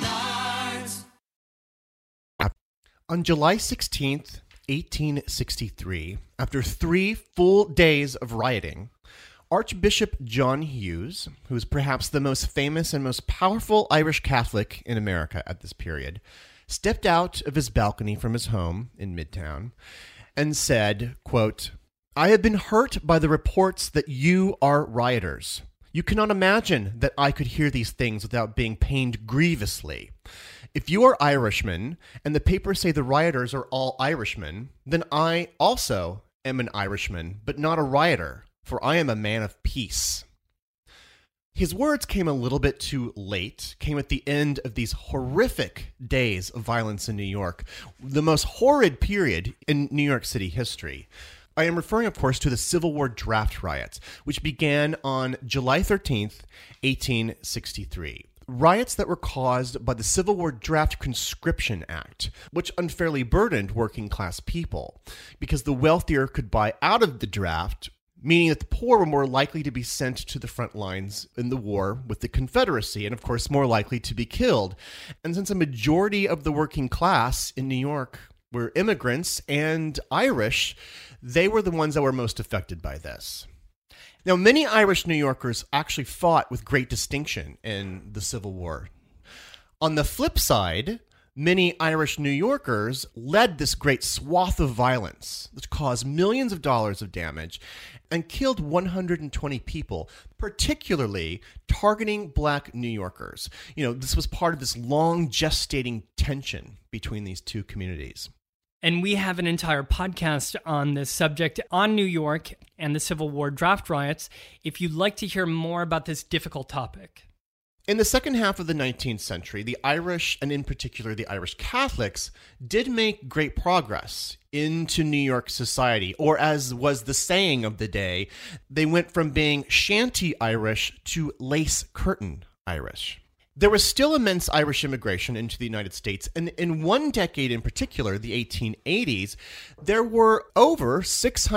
On July 16th, 1863, after 3 full days of rioting, Archbishop John Hughes, who is perhaps the most famous and most powerful Irish Catholic in America at this period, stepped out of his balcony from his home in Midtown and said, quote, "I have been hurt by the reports that you are rioters. You cannot imagine that I could hear these things without being pained grievously. If you are Irishmen, and the papers say the rioters are all Irishmen, then I also am an Irishman, but not a rioter, for I am a man of peace." His words came a little bit too late, came at the end of these horrific days of violence in New York, the most horrid period in New York City history. I am referring, of course, to the Civil War draft riots, which began on July 13th, 1863. Riots that were caused by the Civil War Draft Conscription Act, which unfairly burdened working-class people, because the wealthier could buy out of the draft, meaning that the poor were more likely to be sent to the front lines in the war with the Confederacy, and of course more likely to be killed. And since a majority of the working class in New York were immigrants and Irish, they were the ones that were most affected by this. Now, many Irish New Yorkers actually fought with great distinction in the Civil War. On the flip side, many Irish New Yorkers led this great swath of violence that caused millions of dollars of damage and killed 120 people, particularly targeting black New Yorkers. This was part of this long gestating tension between these two communities. And we have an entire podcast on this subject on New York and the Civil War draft riots, if you'd like to hear more about this difficult topic. In the second half of the 19th century, the Irish, and in particular the Irish Catholics, did make great progress into New York society, or as was the saying of the day, they went from being shanty Irish to lace curtain Irish. There was still immense Irish immigration into the United States, and in one decade in particular, the 1880s, there were over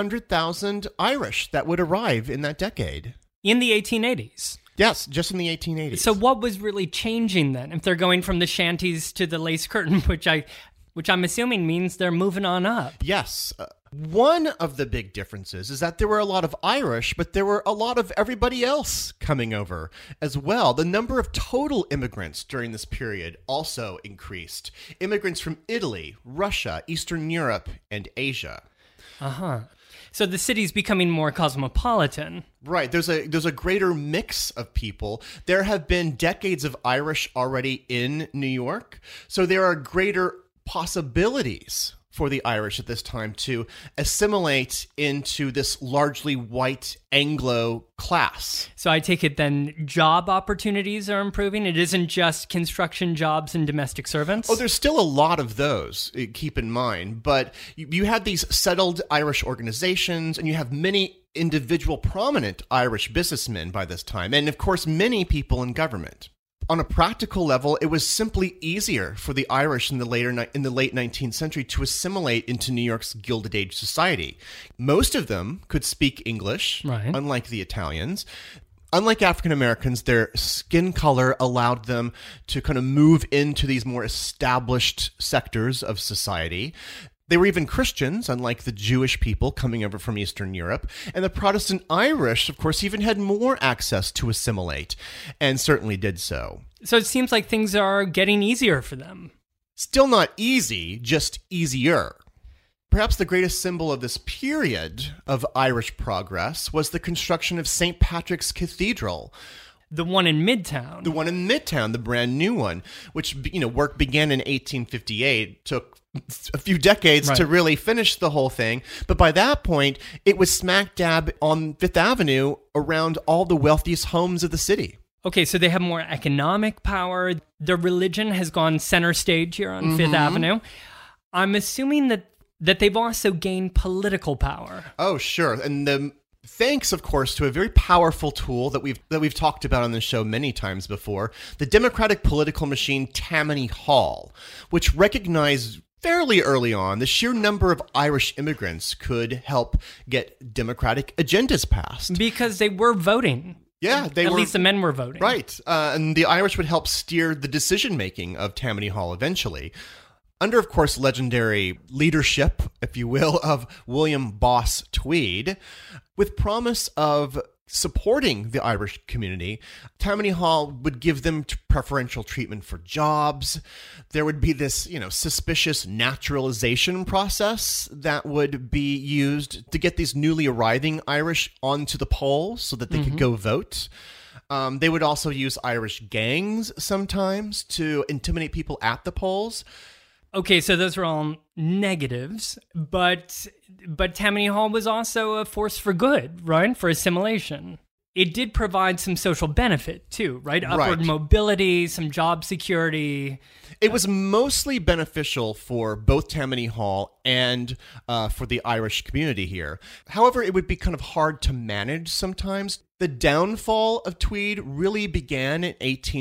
600,000 Irish that would arrive in that decade. In the 1880s? Yes, just in the 1880s. So what was really changing then? If they're going from the shanties to the lace curtain, which I'm assuming means they're moving on up. Yes. One of the big differences is that there were a lot of Irish, but there were a lot of everybody else coming over as well. The number of total immigrants during this period also increased. Immigrants from Italy, Russia, Eastern Europe, and Asia. Uh-huh. So the city's becoming more cosmopolitan. Right. There's a greater mix of people. There have been decades of Irish already in New York, so there are greater possibilities for the Irish at this time to assimilate into this largely white Anglo class. So I take it then job opportunities are improving? It isn't just construction jobs and domestic servants? Oh, there's still a lot of those, keep in mind. But you have these settled Irish organizations, and you have many individual prominent Irish businessmen by this time, and of course many people in government. On a practical level, it was simply easier for the Irish in the late 19th century to assimilate into New York's Gilded Age society. Most of them could speak English, right, unlike the Italians. Unlike African Americans, their skin color allowed them to kind of move into these more established sectors of society. They were even Christians, unlike the Jewish people coming over from Eastern Europe. And the Protestant Irish, of course, even had more access to assimilate, and certainly did so. So it seems like things are getting easier for them. Still not easy, just easier. Perhaps the greatest symbol of this period of Irish progress was the construction of St. Patrick's Cathedral. The one in Midtown. The one in Midtown, the brand new one, which, work began in 1858, took a few decades to really finish the whole thing. But by that point, it was smack dab on Fifth Avenue around all the wealthiest homes of the city. Okay, so they have more economic power. Their religion has gone center stage here on Fifth Avenue. I'm assuming that they've also gained political power. Oh, sure. And thanks, of course, to a very powerful tool that we've talked about on the show many times before, the Democratic political machine Tammany Hall, which recognized fairly early on the sheer number of Irish immigrants could help get Democratic agendas passed. Because they were voting. Yeah, At least the men were voting. Right. And the Irish would help steer the decision-making of Tammany Hall eventually. Under, of course, legendary leadership, if you will, of William Boss Tweed, with promise of supporting the Irish community, Tammany Hall would give them preferential treatment for jobs. There would be this, suspicious naturalization process that would be used to get these newly arriving Irish onto the polls so that they could go vote. They would also use Irish gangs sometimes to intimidate people at the polls. Okay, so those are all negatives, but Tammany Hall was also a force for good, right? For assimilation. It did provide some social benefit too, right? Upward mobility, some job security. It was mostly beneficial for both Tammany Hall and for the Irish community here. However, it would be kind of hard to manage sometimes. The downfall of Tweed really began in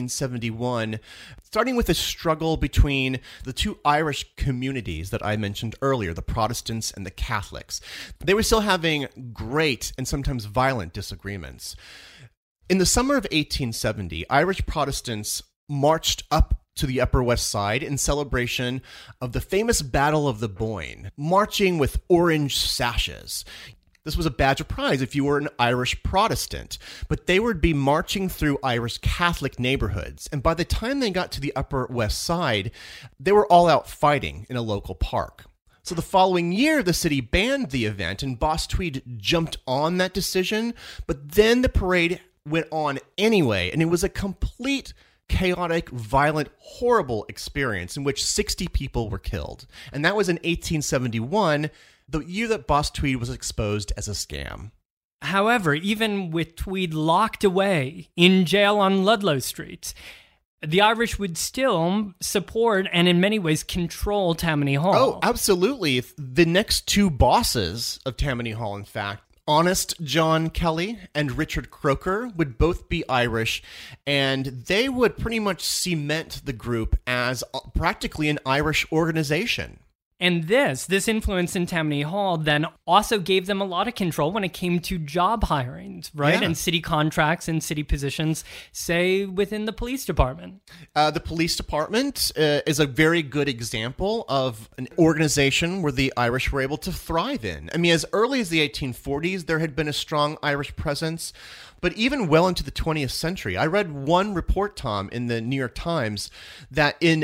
1871, starting with a struggle between the two Irish communities that I mentioned earlier, the Protestants and the Catholics. They were still having great and sometimes violent disagreements. In the summer of 1870, Irish Protestants marched up to the Upper West Side in celebration of the famous Battle of the Boyne, marching with orange sashes. This was a badge of pride if you were an Irish Protestant. But they would be marching through Irish Catholic neighborhoods. And by the time they got to the Upper West Side, they were all out fighting in a local park. So the following year, the city banned the event, and Boss Tweed jumped on that decision. But then the parade went on anyway, and it was a complete chaotic, violent, horrible experience in which 60 people were killed. And that was in 1871, the year that Boss Tweed was exposed as a scam. However, even with Tweed locked away in jail on Ludlow Street, the Irish would still support and in many ways control Tammany Hall. Oh, absolutely. The next two bosses of Tammany Hall, in fact, Honest John Kelly and Richard Croker, would both be Irish, and they would pretty much cement the group as practically an Irish organization. And this influence in Tammany Hall then also gave them a lot of control when it came to job hirings, right? Yeah. And city contracts and city positions, say, within the police department. The police department is a very good example of an organization where the Irish were able to thrive in. I mean, as early as the 1840s, there had been a strong Irish presence. But even well into the 20th century, I read one report, Tom, in the New York Times that in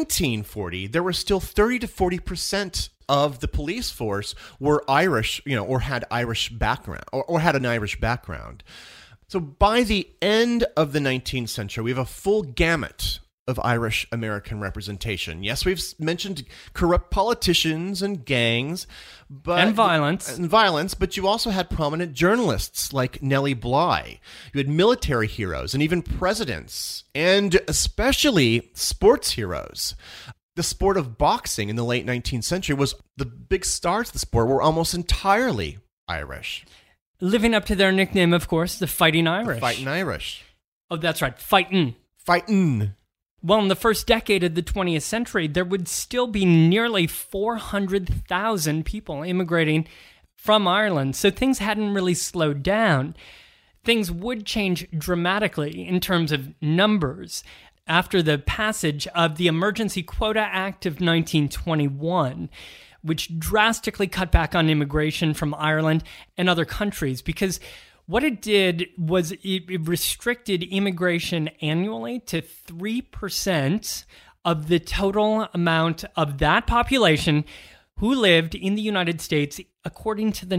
1940, there were still 30 to 40% of the police force were Irish, or had Irish background, or had an Irish background. So by the end of the 19th century, we have a full gamut of Irish American representation. Yes, we've mentioned corrupt politicians and gangs, and violence, but you also had prominent journalists like Nellie Bly. You had military heroes and even presidents, and especially sports heroes. The sport of boxing in the late 19th century was the big stars of the sport were almost entirely Irish. Living up to their nickname, of course, the Fighting Irish. The Fighting Irish. Oh, that's right, Fightin'. Fightin'. Well, in the first decade of the 20th century, there would still be nearly 400,000 people immigrating from Ireland, so things hadn't really slowed down. Things would change dramatically in terms of numbers after the passage of the Emergency Quota Act of 1921, which drastically cut back on immigration from Ireland and other countries, because what it did was it restricted immigration annually to 3% of the total amount of that population who lived in the United States according to the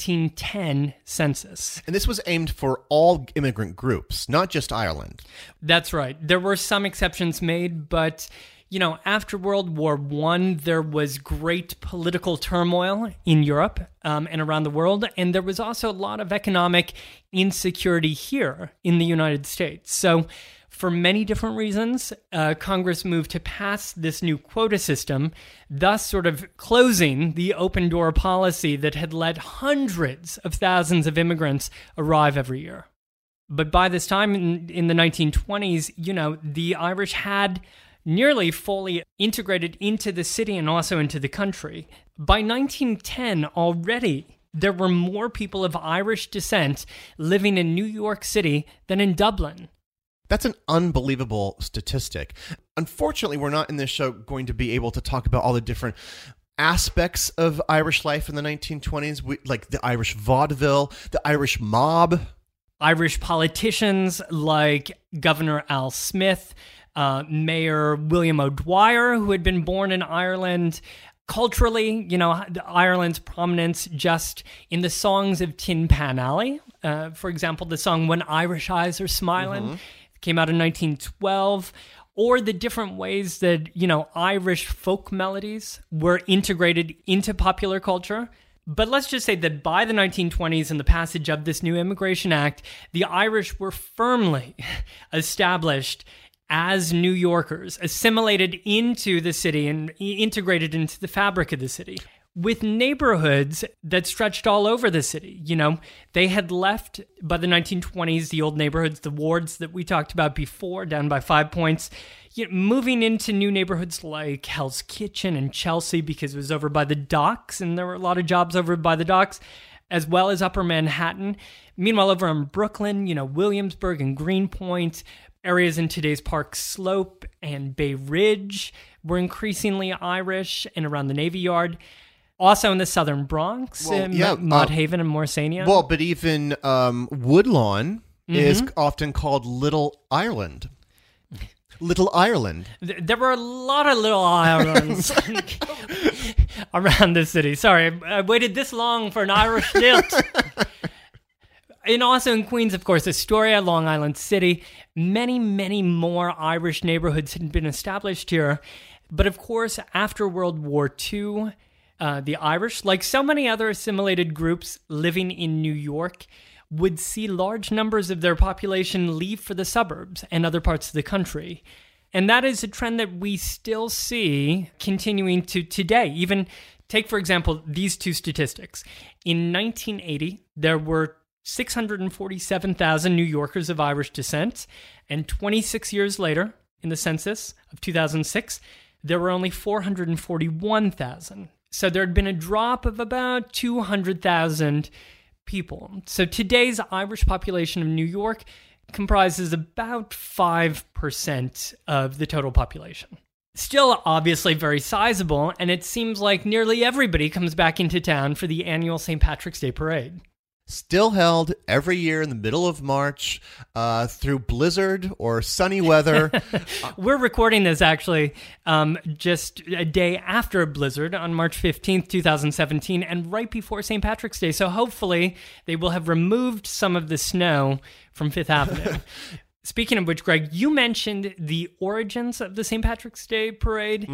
1910 census. And this was aimed for all immigrant groups, not just Ireland. That's right. There were some exceptions made, but after World War I, there was great political turmoil in Europe and around the world, and there was also a lot of economic insecurity here in the United States. So for many different reasons, Congress moved to pass this new quota system, thus sort of closing the open door policy that had let hundreds of thousands of immigrants arrive every year. But by this time in the 1920s, the Irish had nearly fully integrated into the city and also into the country. By 1910 already, there were more people of Irish descent living in New York City than in Dublin. That's an unbelievable statistic. Unfortunately, we're not in this show going to be able to talk about all the different aspects of Irish life in the 1920s, like the Irish vaudeville, the Irish mob. Irish politicians like Governor Al Smith, Mayor William O'Dwyer, who had been born in Ireland. Culturally, Ireland's prominence just in the songs of Tin Pan Alley. For example, the song When Irish Eyes Are Smiling came out in 1912. Or the different ways that, Irish folk melodies were integrated into popular culture. But let's just say that by the 1920s and the passage of this new Immigration Act, the Irish were firmly established as New Yorkers, assimilated into the city and integrated into the fabric of the city, with neighborhoods that stretched all over the city. They had left by the 1920s the old neighborhoods, the wards that we talked about before, down by 5 points, moving into new neighborhoods like Hell's Kitchen and Chelsea because it was over by the docks, and there were a lot of jobs over by the docks, as well as Upper Manhattan. Meanwhile, over in Brooklyn, Williamsburg and Greenpoint, areas in today's Park Slope and Bay Ridge were increasingly Irish, and around the Navy Yard. Also in the southern Bronx, Mott Haven and Morrisania. Well, but even Woodlawn is often called Little Ireland. Little Ireland. There were a lot of little Irelands around the city. Sorry, I waited this long for an Irish lilt. And also in Queens, of course, Astoria, Long Island City. Many, many more Irish neighborhoods had been established here. But of course, after World War II, the Irish, like so many other assimilated groups living in New York, would see large numbers of their population leave for the suburbs and other parts of the country. And that is a trend that we still see continuing to today. Even take, for example, these two statistics. In 1980, there were 647,000 New Yorkers of Irish descent, and 26 years later, in the census of 2006, there were only 441,000. So there had been a drop of about 200,000 people. So today's Irish population of New York comprises about 5% of the total population. Still obviously very sizable, and it seems like nearly everybody comes back into town for the annual St. Patrick's Day Parade. Still held every year in the middle of March through blizzard or sunny weather. We're recording this actually just a day after a blizzard on March 15th, 2017, and right before St. Patrick's Day. So hopefully they will have removed some of the snow from Fifth Avenue. Speaking of which, Greg, you mentioned the origins of the St. Patrick's Day Parade.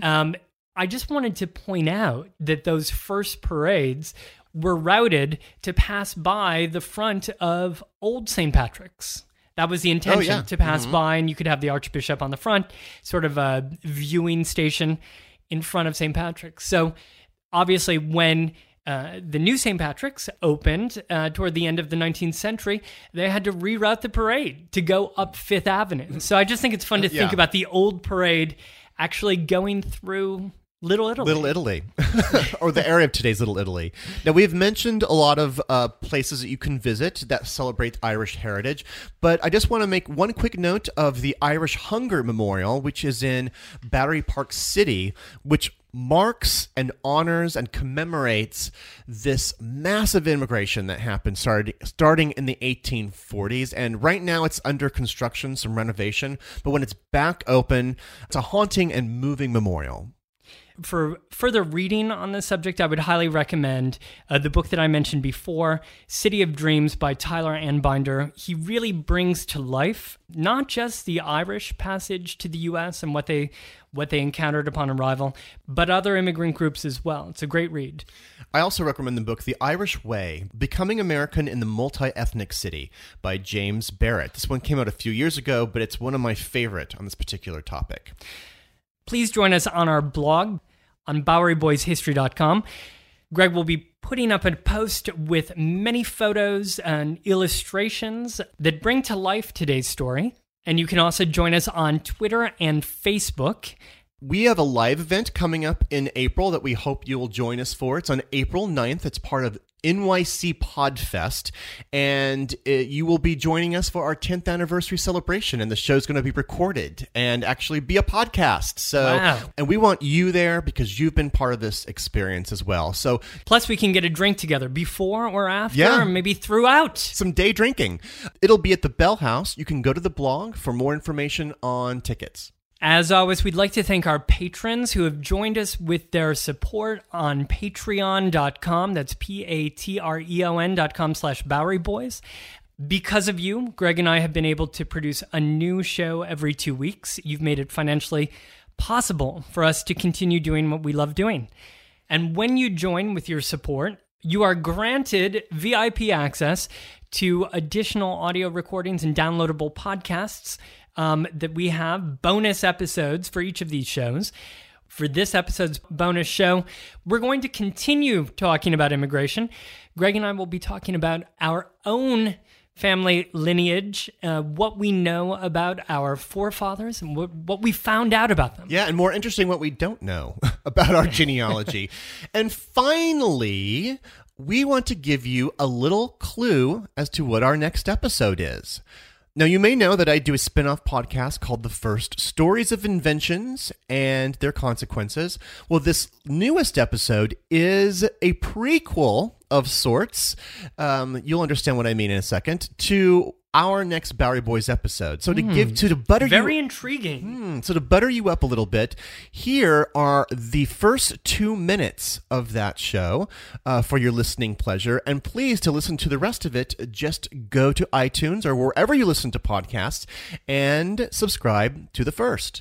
I just wanted to point out that those first parades were routed to pass by the front of Old St. Patrick's. That was the intention, to pass by, and you could have the Archbishop on the front, sort of a viewing station in front of St. Patrick's. So obviously when the new St. Patrick's opened toward the end of the 19th century, they had to reroute the parade to go up Fifth Avenue. So I just think it's fun to think about the old parade actually going through Little Italy. Little Italy, or the area of today's Little Italy. Now, we've mentioned a lot of places that you can visit that celebrate Irish heritage, but I just want to make one quick note of the Irish Hunger Memorial, which is in Battery Park City, which marks and honors and commemorates this massive immigration that happened starting in the 1840s. And right now it's under construction, some renovation, but when it's back open, it's a haunting and moving memorial. For further reading on this subject, I would highly recommend the book that I mentioned before, City of Dreams by Tyler Anbinder. He really brings to life not just the Irish passage to the U.S. and what they encountered upon arrival, but other immigrant groups as well. It's a great read. I also recommend the book The Irish Way, Becoming American in the Multi-Ethnic City by James Barrett. This one came out a few years ago, but it's one of my favorite on this particular topic. Please join us on our blog on BoweryBoysHistory.com. Greg will be putting up a post with many photos and illustrations that bring to life today's story. And you can also join us on Twitter and Facebook. We have a live event coming up in April that we hope you'll join us for. It's on April 9th. It's part of NYC Podfest, and you will be joining us for our 10th anniversary celebration, and the show's going to be recorded and actually be a podcast. So, wow. And we want you there because you've been part of this experience as well. So, plus we can get a drink together before or after, or maybe throughout. Some day drinking. It'll be at the Bell House. You can go to the blog for more information on tickets. As always, we'd like to thank our patrons who have joined us with their support on patreon.com. That's patreon.com/BoweryBoys. Because of you, Greg and I have been able to produce a new show every 2 weeks. You've made it financially possible for us to continue doing what we love doing. And when you join with your support, you are granted VIP access to additional audio recordings and downloadable podcasts that we have, bonus episodes for each of these shows. For this episode's bonus show, we're going to continue talking about immigration. Greg and I will be talking about our own family lineage, what we know about our forefathers and what we found out about them. Yeah, and more interesting, what we don't know about our genealogy. And finally, we want to give you a little clue as to what our next episode is. Now, you may know that I do a spin-off podcast called The First, Stories of Inventions and Their Consequences. Well, this newest episode is a prequel of sorts. You'll understand what I mean in a second, to our next Bowery Boys episode. So to butter very intriguing. So to butter you up a little bit, here are the first 2 minutes of that show for your listening pleasure. And please, to listen to the rest of it, just go to iTunes or wherever you listen to podcasts and subscribe to The First.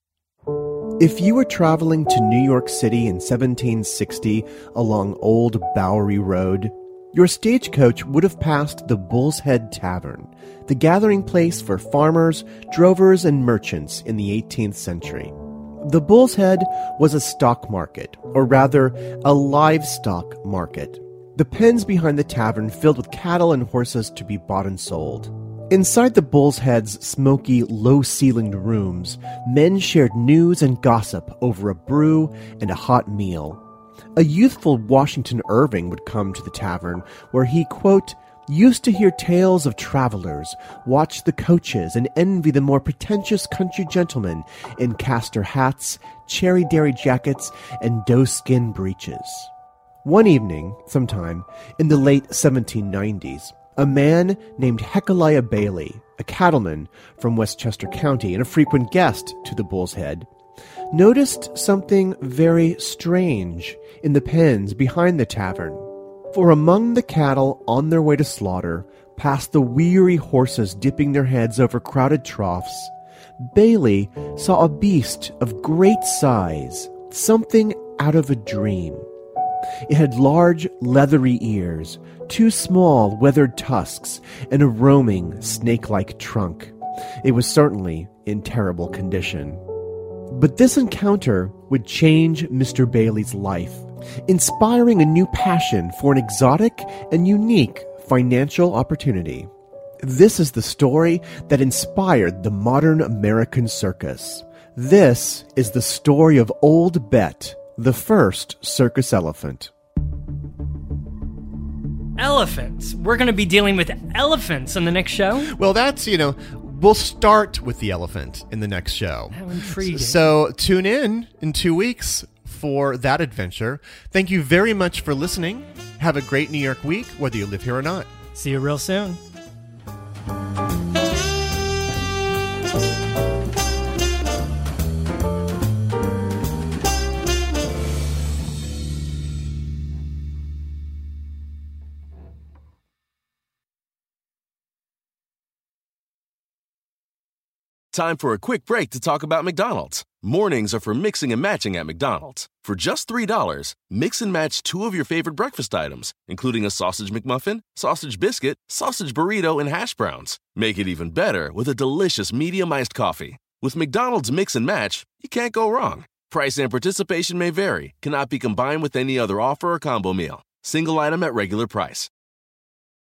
If you were traveling to New York City in 1760 along Old Bowery Road, your stagecoach would have passed the Bull's Head Tavern, the gathering place for farmers, drovers, and merchants in the 18th century. The Bull's Head was a stock market, or rather, a livestock market. The pens behind the tavern filled with cattle and horses to be bought and sold. Inside the Bull's Head's smoky, low-ceilinged rooms, men shared news and gossip over a brew and a hot meal. A youthful Washington Irving would come to the tavern, where he, quote, used to hear tales of travelers, watch the coaches, and envy the more pretentious country gentlemen in castor hats, cherry-dairy jackets, and doe-skin breeches. One evening, sometime in the late 1790s, a man named Hecaliah Bailey, a cattleman from Westchester County and a frequent guest to the Bull's Head, noticed something very strange in the pens behind the tavern. For among the cattle on their way to slaughter, past the weary horses dipping their heads over crowded troughs, Bailey saw a beast of great size, something out of a dream. It had large, leathery ears, 2 small, weathered tusks, and a roaming, snake-like trunk. It was certainly in terrible condition. But this encounter would change Mr. Bailey's life, inspiring a new passion for an exotic and unique financial opportunity. This is the story that inspired the modern American circus. This is the story of Old Bet, the first circus elephant. Elephants. We're going to be dealing with elephants in the next show? Well, that's, we'll start with the elephant in the next show. How intriguing. So tune in 2 weeks for that adventure. Thank you very much for listening. Have a great New York week, whether you live here or not. See you real soon. Time for a quick break to talk about McDonald's. Mornings are for mixing and matching at McDonald's. For just $3, mix and match 2 of your favorite breakfast items, including a sausage McMuffin, sausage biscuit, sausage burrito, and hash browns. Make it even better with a delicious medium iced coffee. With McDonald's Mix and Match, you can't go wrong. Price and participation may vary, cannot be combined with any other offer or combo meal. Single item at regular price.